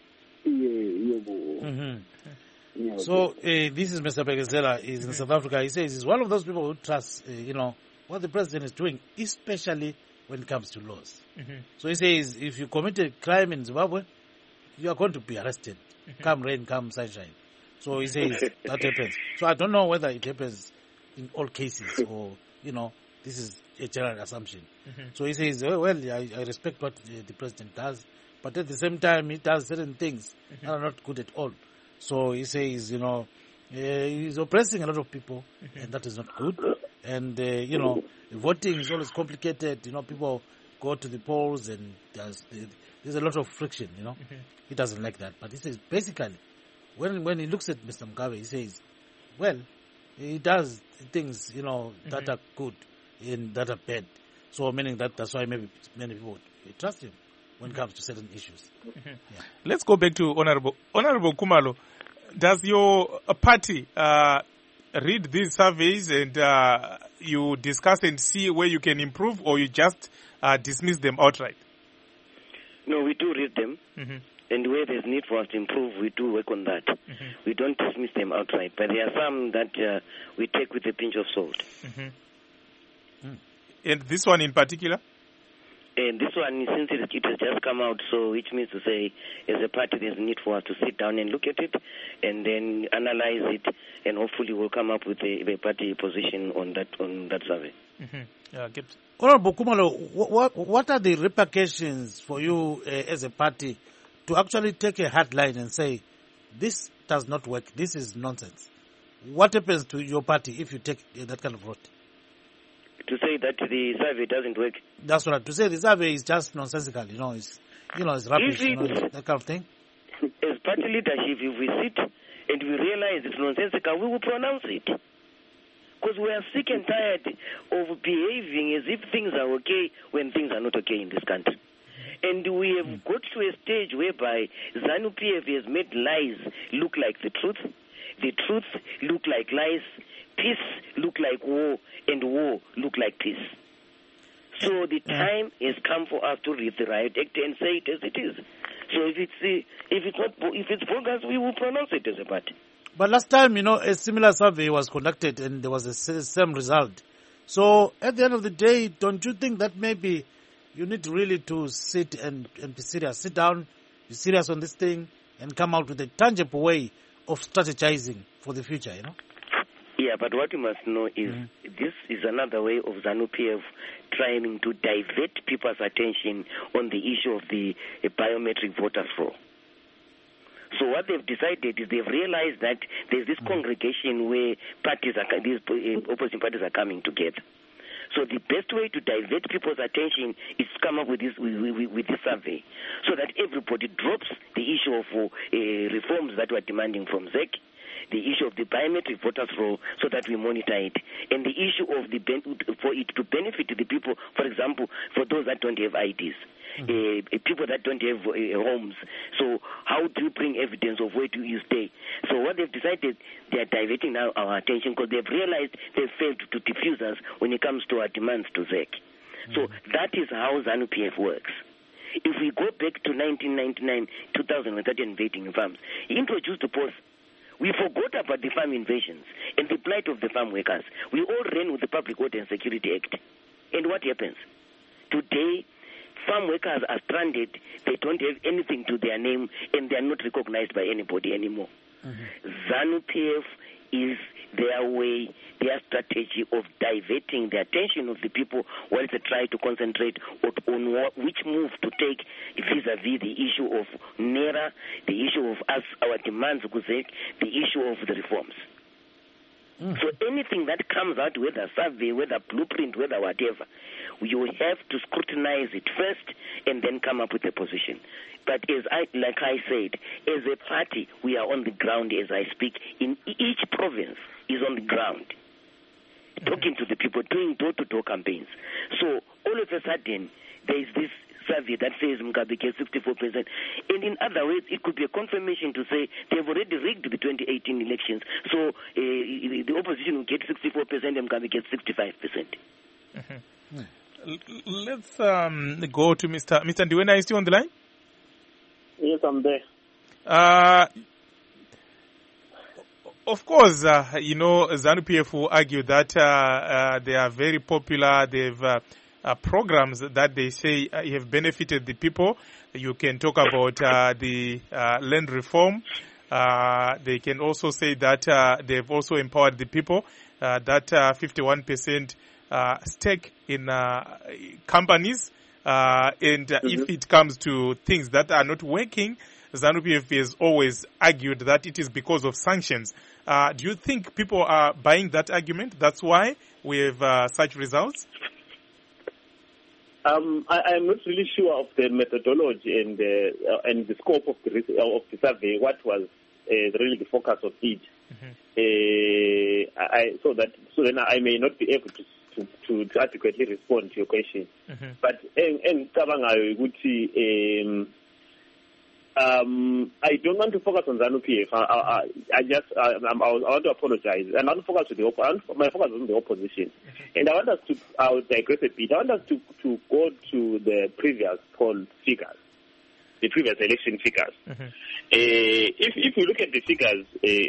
G: yebo
B: so this is Mr. Bekezela is in South Africa. He says he's one of those people who trust what the president is doing, especially when it comes to laws. So he says if you commit a crime in Zimbabwe, you are going to be arrested. Come rain, come sunshine. So he says that happens. So I don't know whether it happens in all cases or, this is a general assumption. So he says, well, I respect what the president does, but at the same time, he does certain things that are not good at all. So he says, he's oppressing a lot of people, and that is not good. And, voting is always complicated. People go to the polls, and there's a lot of friction, He doesn't like that. But he says, basically, when he looks at Mr. Mugabe, he says, well, he does things, that are good and that are bad. So meaning that's why maybe many people trust him when it comes to certain issues.
A: Let's go back to Honorable Khumalo. Does your party read these surveys and you discuss and see where you can improve, or you just dismiss them outright?
D: No, we do read them. And where there's need for us to improve, we do work on that. We don't dismiss them outright. But there are some that we take with a pinch of salt.
A: And this one in particular?
D: And this one, since it has just come out, so which means to say, as a party, there's need for us to sit down and look at it, and then analyze it, and hopefully we'll come up with a party position on that survey.
B: Honorable Khumalo, what are the repercussions for you as a party to actually take a hard line and say, this does not work, this is nonsense? What happens to your party if you take that kind of route?
D: To say that the survey doesn't work?
B: That's right. To say the survey is just nonsensical, it's rubbish, that kind of thing.
D: As party leadership, if we sit and we realize it's nonsensical, we will pronounce it. Because we are sick and tired of behaving as if things are okay when things are not okay in this country. And we have got to a stage whereby ZANU-PF has made lies look like the truth look like lies, peace look like war, and war look like peace. So the time has come for us to read the Riot Act and say it as it is. So if it's bogus, we will pronounce it as a party.
B: But last time, a similar survey was conducted and there was the same result. So at the end of the day, don't you think that maybe you need really to sit and be serious, sit down, be serious on this thing, and come out with a tangible way of strategizing for the future,
D: Yeah, but what you must know is this is another way of ZANU-PF trying to divert people's attention on the issue of the biometric voters roll. So what they've decided is they've realized that there's this congregation where these opposing parties are coming together. So the best way to divert people's attention is to come up with this survey, so that everybody drops the issue of reforms that we're demanding from ZEC, the issue of the biometric voters roll, so that we monitor it, and the issue of for it to benefit the people, for example, for those that don't have IDs. People that don't have homes. So how do you bring evidence of where do you stay? So what they've decided, they are diverting now our attention because they've realized they've failed to diffuse us when it comes to our demands to ZEC. So that is how ZANU-PF works. If we go back to 1999, 2013 invading farms, he introduced the post. We forgot about the farm invasions and the plight of the farm workers. We all ran with the Public Order and Security Act. And what happens? Today, farm workers are stranded, they don't have anything to their name, and they are not recognized by anybody anymore. ZANU-PF is their way, their strategy of diverting the attention of the people while they try to concentrate on which move to take vis-a-vis the issue of NERA, the issue of us, our demands, the issue of the reforms. So anything that comes out, whether survey, whether blueprint, whether whatever, you have to scrutinize it first and then come up with a position. But like I said, as a party, we are on the ground as I speak. In each province is on the ground, talking to the people, doing door-to-door campaigns. So all of a sudden, there is this survey that says Mugabe gets 64%. And in other words, it could be a confirmation to say they've already rigged the 2018 elections. So the opposition will get 64% and Mugabe gets 65%.
A: Let's go to Mr. Ndiwena. Is he on the line?
E: Yes, I'm there.
A: Of course, ZANU-PF will argue that they are very popular. They've programs that they say have benefited the people. You can talk about the land reform. They can also say that they've also empowered the people. That 51% stake in companies. And if it comes to things that are not working, ZANU-PF has always argued that it is because of sanctions. Do you think people are buying that argument? That's why we have such results?
E: I am not really sure of the methodology and the scope of the survey. What was really the focus of it? So then I may not be able to adequately respond to your question. But I don't want to focus on ZANU-PF. I want to apologize. And I want to focus on my focus on the opposition. And I want us to, I'll digress a bit. I want us to go to the previous poll figures, the previous election figures. If we look at the figures,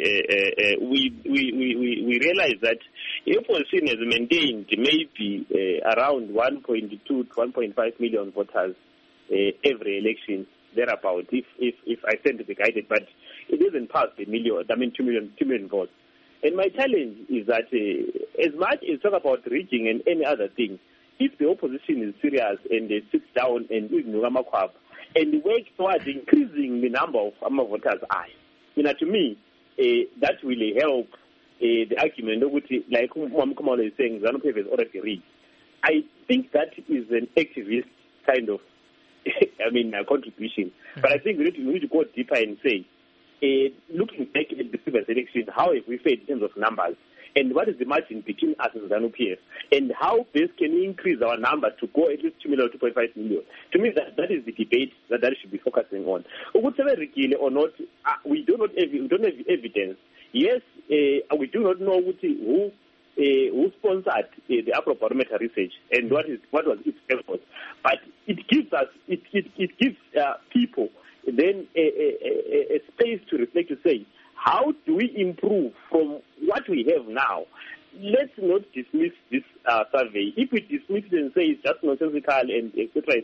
E: we realize that the opposition has maintained maybe around 1.2 to 1.5 million voters every election, thereabout, if I stand to be guided, but it isn't past a million, 2 million votes. And my challenge is that as much as talk about rigging and any other thing, if the opposition is serious and they sit down and and work towards increasing the number of voters, to me, that will help the argument, like Kamala is saying, ZANU-PF is already rigged. I think that is an activist kind of contribution. But I think we need to go deeper and say, looking back at the previous election, how have we fared in terms of numbers? And what is the margin between us and ZANU-PF? And how best can we increase our number to go at least 2 million or 2.5 million? To me, that is the debate that should be focusing on. Whatever or not, we don't have evidence. Yes, we do not know who sponsored the Afrobarometer research and what was its purpose. But it gives us, it gives people then a space to reflect, to say, how do we improve from what we have now? Let's not dismiss this survey. If we dismiss it and say it's just nonsensical and etc.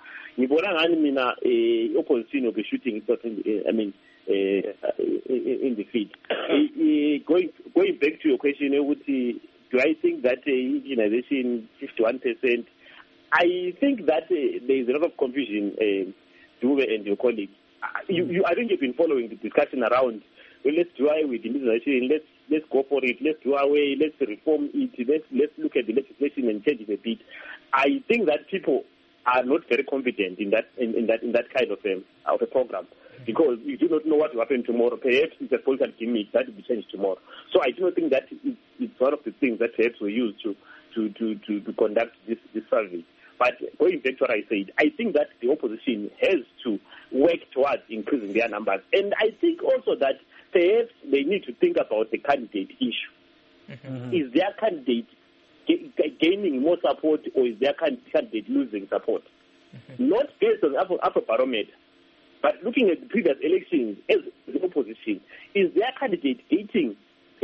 E: Opposition will be shooting itself in the feet. Going back to your question, do I think that unionization 51%? I think that there is a lot of confusion, Dube and your colleague. I think you've been following the discussion around, let's try with unionization, let's let's go for it, let's do away, let's reform it, let's look at the legislation and change it a bit. I think that people are not very confident in that kind of a program, because you do not know what will happen tomorrow. Perhaps it's a political gimmick that will be changed tomorrow. So I do not think that it's one of the things that perhaps we use to conduct this survey. But going back to what I said, I think that the opposition has to work towards increasing their numbers. And I think also that perhaps they need to think about the candidate issue. Mm-hmm. Is their candidate gaining more support, or is their candidate losing support? Mm-hmm. Not based on Afrobarometer, but looking at the previous elections as the opposition, is their candidate getting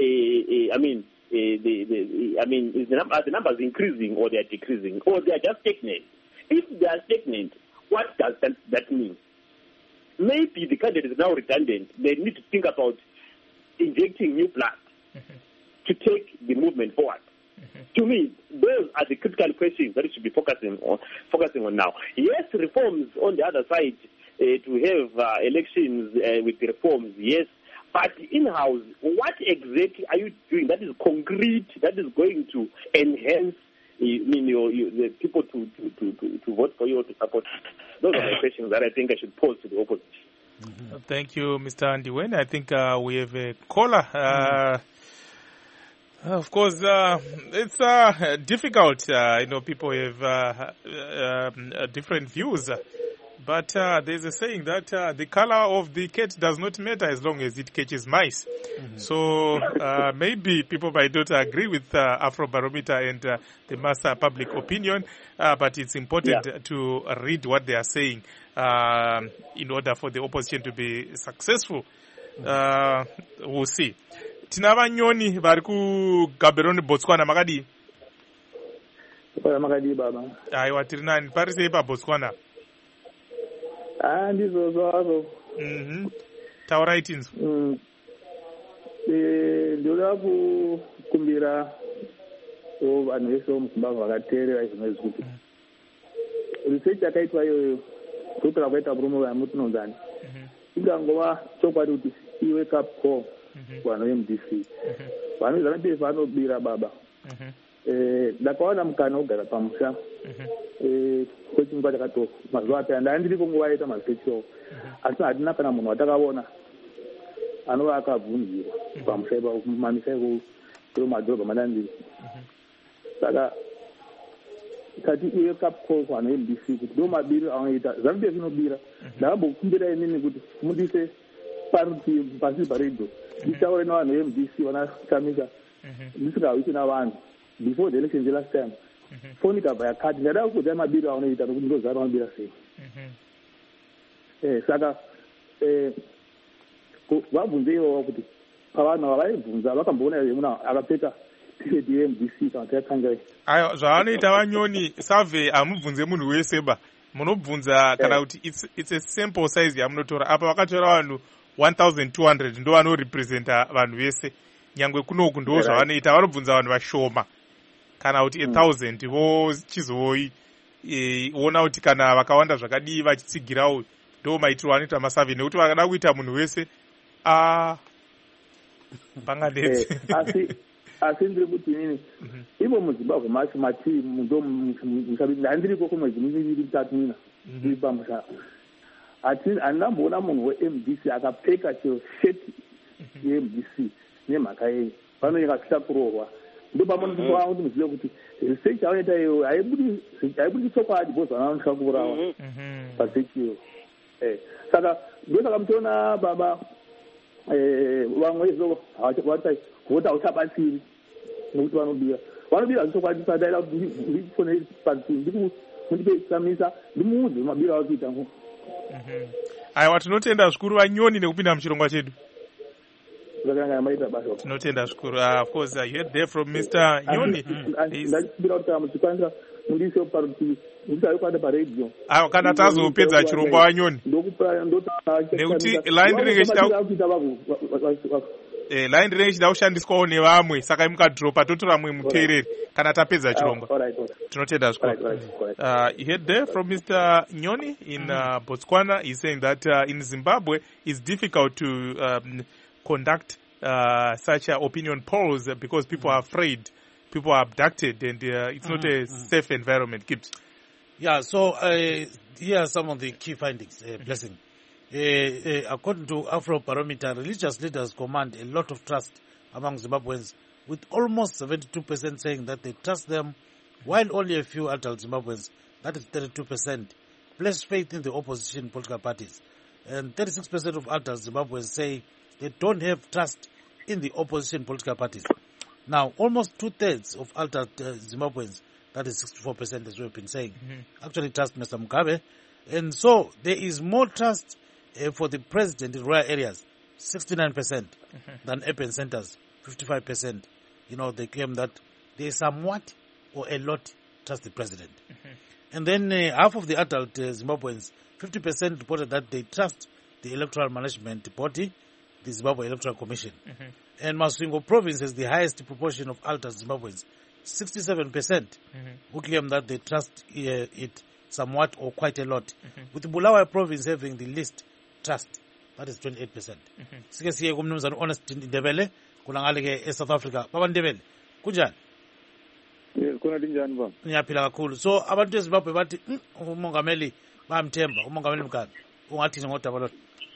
E: are the numbers increasing, or they are decreasing, or they are just stagnant? If they are stagnant, what does that mean? Maybe the candidate is now redundant. They need to think about injecting new blood to take the movement forward. To me, those are the critical questions that we should be focusing on now. Yes, reforms on the other side, to have elections with the reforms, yes. But in-house, what exactly are you doing that is concrete, that is going to enhance the people to vote for you or to support you? Those are the questions that I think I should pose to the opposition.
A: Mm-hmm. Thank you, Mr. Andiwen. I think we have a caller. Of course, it's difficult. People have different views. But there's a saying that the color of the cat does not matter as long as it catches mice. Mm-hmm. So maybe people might not agree with Afrobarometer and the mass public opinion, but it's important to read what they are saying in order for the opposition to be successful. We'll see. Tina vanyoni vari ku Gaborone Botswana makadi.
H: Makadi baba.
A: Aiwa tiri nani pari sei pa Botswana?
H: Ndizvo.
A: Mhm. Taurai tinzo.
H: Ndoda kukumbira vanhu vese vomuZimbabwe vakateerera izvona izvi kuti research yakaitwa iyoyo kutora kwaita murume vamutinonzani ingangova chokwadi kuti iwake up call vanhu veMDC vanoziva kuti vanobira baba. Ndakawana mukana wogara pamusha kwechinguva chakatofa mazuva apera ndandiriko nguva yaita maresearch asi hatina kana munhu watakaona anova akabvunzirwa pamusha mamisa madhorobha mandandiri. Saka kati iwe kapcall vanhu veMDC kuti ndo mabiro anoita ZANU-PF inobira. Ndakambokumbira inini kuti mudise parutivi pasi paredho nditaure navanhu veMDC vanashamisa ndisingaiti navanhu before the elections last time. Phone ikabva yakati ndada kukudzai mabiro anoita nokuti ndozara vanobira sei. Saka vabvunze ivowo kuti pavanhu ava vaibvunza vakamboona here munhu akapfeka t-shirt yeMDC kana kuti yakangai.
A: Aiwa zvavanoita vanyoni survey hamubvunze munhu wese ba munobvunza kana kuti it's a sample size yamunotora. Apa vakatora vanhu 1200 ndo vanorepresenta vanhu vese. Nyangwe kunoku ndo zvavanoita vanobvunza vanhu vashoma kana kuti 1000 vochizoona kuti kana vakawanda zvakadii vachitsigirawo ndo maitiro anoita masurvey nekuti vakada kuita munhu wese panganeti.
H: Asi ndiri kuti inini ivo muZimbabwe macho matii ndandiriko kwemwedzi miviri mitatu mina ndiri pamusha handinamboona munhu weMDC akapfeka chero sheti yeMDC nemhaka yei vanonyeka kuita kurohwa. Ndo pamonotoa kuti muzive kuti research yavanoita iyo haibudi chokwadi bcause vana vanosvika kuurawa paresearch iyo. Saka ndosaka muchiona baba vamwe izvo vati voti hauchabatsiri nokuti vanobira zvichokwadi. Sadaida kuti ndifone parutivi ndikundipesamisa ndimuudze mabiro ava kuita.
A: Aiwa tinotenda zvikuru vanyoni nekupinda muchirongwa chedu. Tinotenda zvikuru. Of course, you heard there from Mr. Nyoni. Kana tazopedza chirongwa wanyoni nekuti line rinenge richida kushandiswawo nevamwe saka mukadropa totora mumwe muteereri kana tapedza chirongwa. Tinotenda zvikuru. You heard there from Mr. Nyoni in Botswana. He's saying that in Zimbabwe it's difficult to conduct such opinion polls because people are afraid, people are abducted, and it's not a safe environment. Gibbs.
B: Yeah, so here are some of the key findings, Blessing. According to Afrobarometer, religious leaders command a lot of trust among Zimbabweans, with almost 72% saying that they trust them, while only a few adult Zimbabweans, that is 32%, place faith in the opposition political parties. And 36% of adult Zimbabweans say they don't have trust in the opposition political parties. Now, almost 2/3 of adult Zimbabweans, that is 64% as we've been saying, actually trust Mr. Mugabe. And so there is more trust for the president in rural areas, 69%, than urban centers, 55%. You know, they claim that they somewhat or a lot trust the president. And then half of the adult Zimbabweans, 50% reported that they trust the electoral management body, the Zimbabwe Electoral Commission. And Masvingo province has the highest proportion of adult Zimbabweans, 67%, who claim that they trust it somewhat or quite a lot, with Bulawayo province having the least trust, that is 28%. Sike siye kumnumzana Honest Ndebele kulangale ke South Africa. Baba Ndebele, kunjani?
H: Khona linjani baba?
B: Ngiyaphila kakhulu. So abantu eZimbabwe bathi umongameli bayamthemba, umongameli Mugabe. Ungathini ngodaba lolu?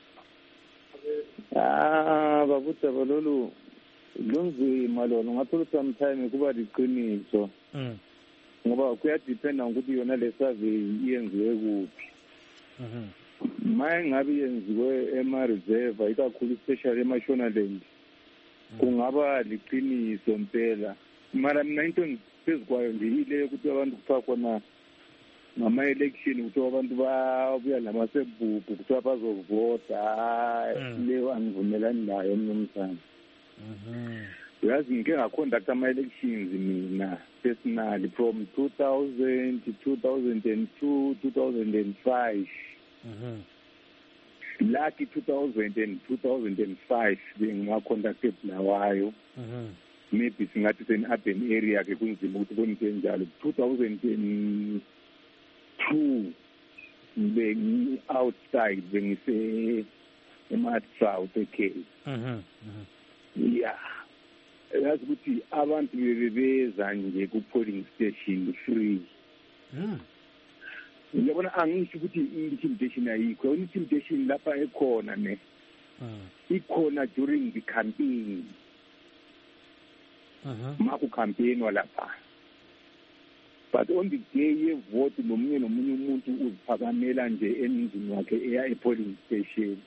H: Babudaba lolu lunzima lona, ungathola sometime kuba liqiniso. Ngoba kuyadependa ukuthi yona le survey iyenziwe kuphi. Maye ngabe yenziwe ema-reserve, ikakhulu especially eMashonaland, kungaba liqiniso impela. Mara mina into engiphezu kwayo nje ile yokuthi abantu kuthiwa khona ngama-election, kuthiwa abantu babuya namasebhuku, kuthiwa bazovota. Leyo angivumelani nayo mnumzana. Uyazi ngike ngaconduct ama-elections mina personally from 2000 to 2002, 2005. Lucky 2000 and 2005 bengingaconducted nawayo. Maybe singathi sen-urban area ke kunzima ukuthi bonise njalo. 2002 bengi-outside, bengise ema-south ecape. Yeah. Yazi ukuthi abantu bebeza nje ku-polling station free. Ngiyabona angisho ukuthi i-intimidation ayikho. I-intimidation lapha ekhona ne. Ikhona during the campaign. Maku campaign walapha. But on the day yevote nomunye umuntu uziphakamela nje endlini yakhe eya e-polling station.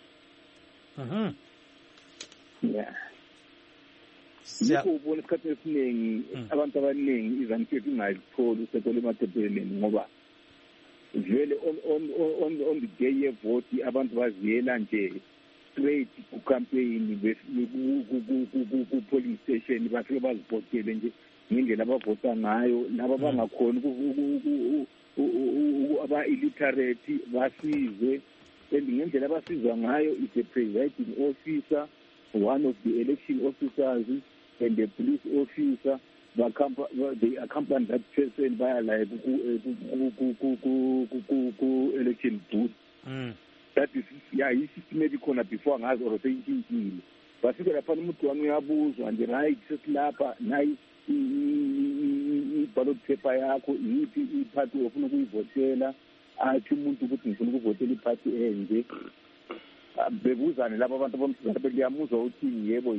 H: Yeah. Yikho ubona isikhathi esiningi abantu abaningi izanifethi ingayitholi usekole emathebeleni ngoba vele on the day yevote abantu baziyela nje straight ku-campaign ku-polling station, bafike bazivotele nje ngendlela abavota ngayo. Laba bangakhoni aba-illiterate basizwe, and ngendlela abasizwa ngayo is a presiding officer, one of the election officers, and the police officer. They accompany that person via like election booth. That is, yeah, maybe khona before ngazi or seyintshintshile. Bafike lapha umuntu wami uyabuzwa nje, right sesilapha nayi iballot paper yakho yiphi iphathi ofuna ukuyivotela, athi umuntu ukuthi ngifuna ukuvotela iphathi enje. Bebuzane laba abantu bomsizana beliyamuzwa ukuthi yebo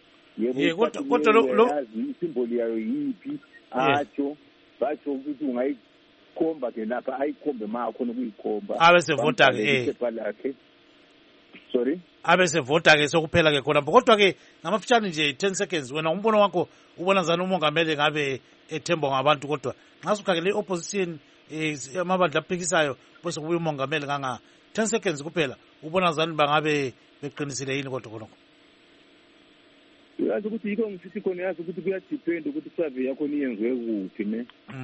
H: kodwa isimboli yayo yiphi, atsho batsho ukuthi ungayikhomba ke lapha, ayikhombe ma khona ukuyikhomba
B: abesevota ke
H: sorry
B: abesevota ke sokuphela ke khona. Kodwa ke ngamafitshane nje 10 seconds, wena umbono wakho ubona zani umongameli ngabe ethemba ngabantu? Kodwa ngasukhangele i-opposition amabandla aphikisayo bese kubuya umongameli nganga 10 seconds kuphela, ubona zani bangabe beqinisile yini? Kodwa khonokho
H: yazi ukuthi yiko ngisithi khona, yazi ukuthi kuyadepend ukuthi survey yakho niyenziwe kuphi ne.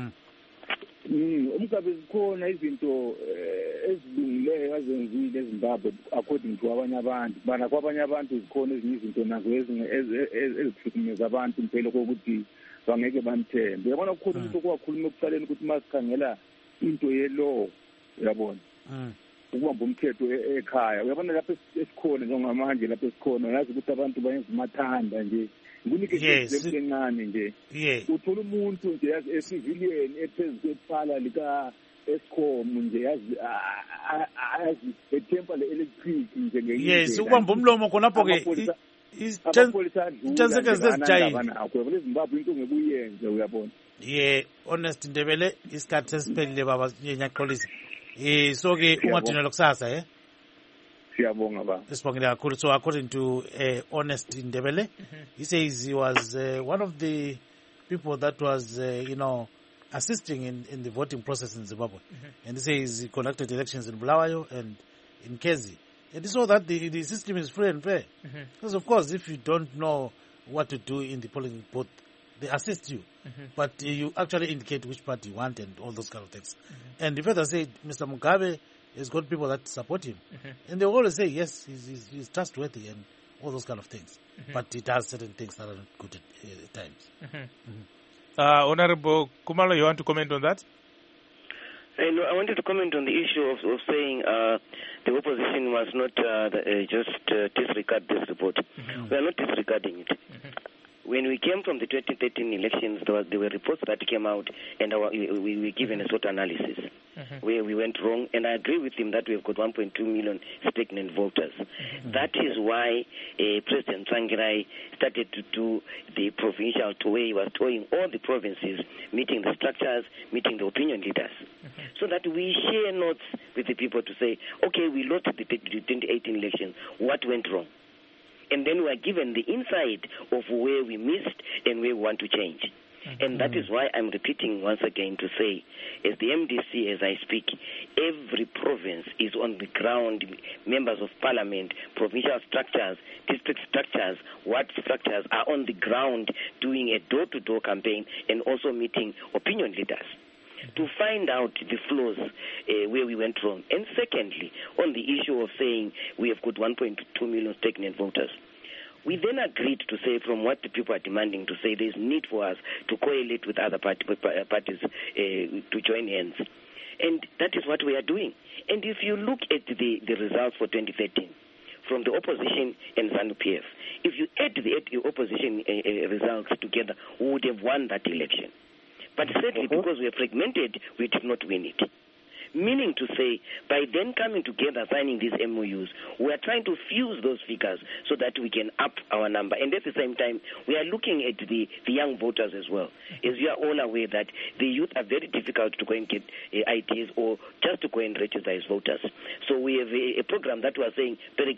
H: Umkabe zikhona izinto ezilungileyo azenzile eZimbabwe according to abanye abantu, bana kwabanye abantu zikhona ezinye izinto nazo ezihlukumeza abantu impela kokuthi bangeke bamthembe. Uyabona kukhona umuntu okwakhuluma ekuqaleni ukuthi masikhangela into ye-law, uyabona ukubamba umthetho ekhaya. Uyabona lapho esikhona njengamanje lapho esikhona yazi ukuthi abantu bayenza umathanda nje. Ngunike nje encane nje. Uthola umuntu nje yazi civilian ephezulu kwephala lika Eskom nje yazi etempa le-electric nje ngenye.
B: Yes, ukubamba umlomo khonapho ke
H: abapolisa adlula
B: nakho
H: eZimbabwe into ngekuyenza uyabona.
B: Honest Ndebele isikhathi sesiphelile baba nyaxolisa. So ke ungadinela kusasa
H: Siyabonga baba.
B: Sibongile kakhulu. So according to Honest Ndebele, he says he was one of the people that was assisting in the voting process in Zimbabwe. And he says he conducted elections in Bulawayo and in Kezi. And he saw that the system is free and fair. Because of course, if you don't know what to do in the polling booth, they assist you. But you actually indicate which party you want and all those kind of things. And the further said, Mr. Mugabe has got people that support him. And they always say, yes, he's trustworthy and all those kind of things. But he does certain things that are not good at times.
A: Honorable Khumalo, you want to comment on that?
D: No, I wanted to comment on the issue of saying the opposition must not just disregard this report. We are not disregarding it. When we came from the 2013 elections, there were reports that came out, and we were given a sort of analysis where we went wrong. And I agree with him that we've got 1.2 million stagnant voters. That is why President Tsvangirai started to do the provincial tour. He was touring all the provinces, meeting the structures, meeting the opinion leaders, so that we share notes with the people to say, okay, we lost the 2018 election. What went wrong? And then we are given the insight of where we missed and where we want to change. And that is why I'm repeating once again to say, as the MDC, as I speak, every province is on the ground, members of parliament, provincial structures, district structures, ward structures are on the ground doing a door-to-door campaign and also meeting opinion leaders to find out the flaws where we went wrong. And secondly, on the issue of saying we have got 1.2 million stagnant voters, we then agreed to say, from what the people are demanding, to say there's need for us to coalesce with other parties to join hands. And that is what we are doing. And if you look at the results for 2013, from the opposition and ZANU-PF, if you add the opposition results together, we would have won that election. But sadly, because we are fragmented, we did not win it. Meaning to say, by then coming together, signing these MOUs, we are trying to fuse those figures so that we can up our number. And at the same time, we are looking at the young voters as well. As you are all aware that the youth are very difficult to go and get IDs or just to go and register as voters. So we have a program that we are saying,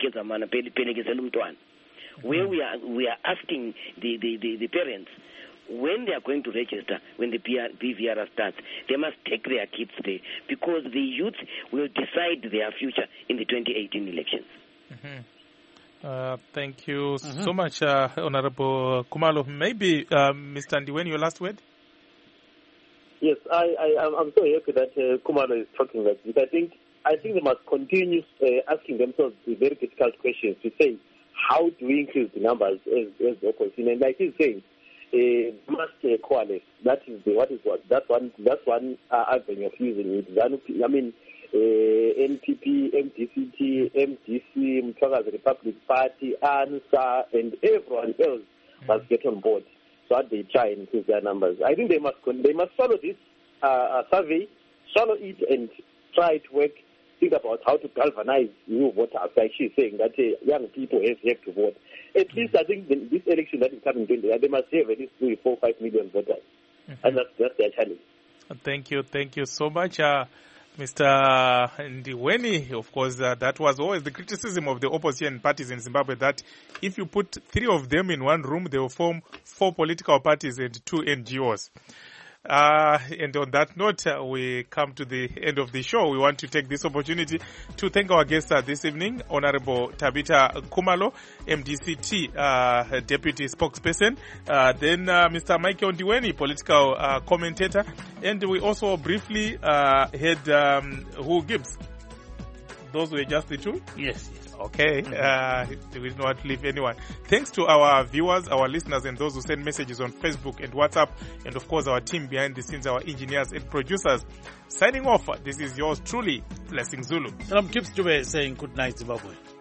D: where we are asking the parents, when they are going to register, when the BVR starts, they must take their kids there because the youth will decide their future in the 2018 elections.
A: Thank you so much, Honorable Khumalo. Maybe, Mr. Ndiweni, your last word?
E: Yes, I'm so happy that Khumalo is talking like this. I think they must continue asking themselves the very difficult questions to say, how do we increase the numbers as the opposition? And like he's saying, must coalesce. That's one avenue of using it. I mean, NPP, MDCT, MDC, Mtwakazi Republic Party, ANSA, and everyone else must get on board so that they try and increase their numbers. I think they must follow this survey, swallow it, and try to work. Think about how to galvanize new voters. Like she's saying that young people have to vote. At least I think this election that is coming, they must have at least 3, 4, 5 million voters. And that's their challenge.
A: Thank you so much, Mr. Ndiweni. Of course, that was always the criticism of the opposition parties in Zimbabwe, that if you put 3 of them in one room, they will form 4 political parties and 2 NGOs. And on that note, we come to the end of the show. We want to take this opportunity to thank our guest this evening, Honorable Tabitha Khumalo, MDCT Deputy Spokesperson, then Mr. Michael Ndiweni, political commentator, and we also briefly had Who Gibbs. Those were just the 2?
B: Yes.
A: Okay, we didn't want to leave anyone. Thanks to our viewers, our listeners, and those who send messages on Facebook and WhatsApp, and of course our team behind the scenes, our engineers and producers. Signing off, this is yours truly, Blessing Zulu.
B: And I'm Kip Stube saying good night, Zimbabwe.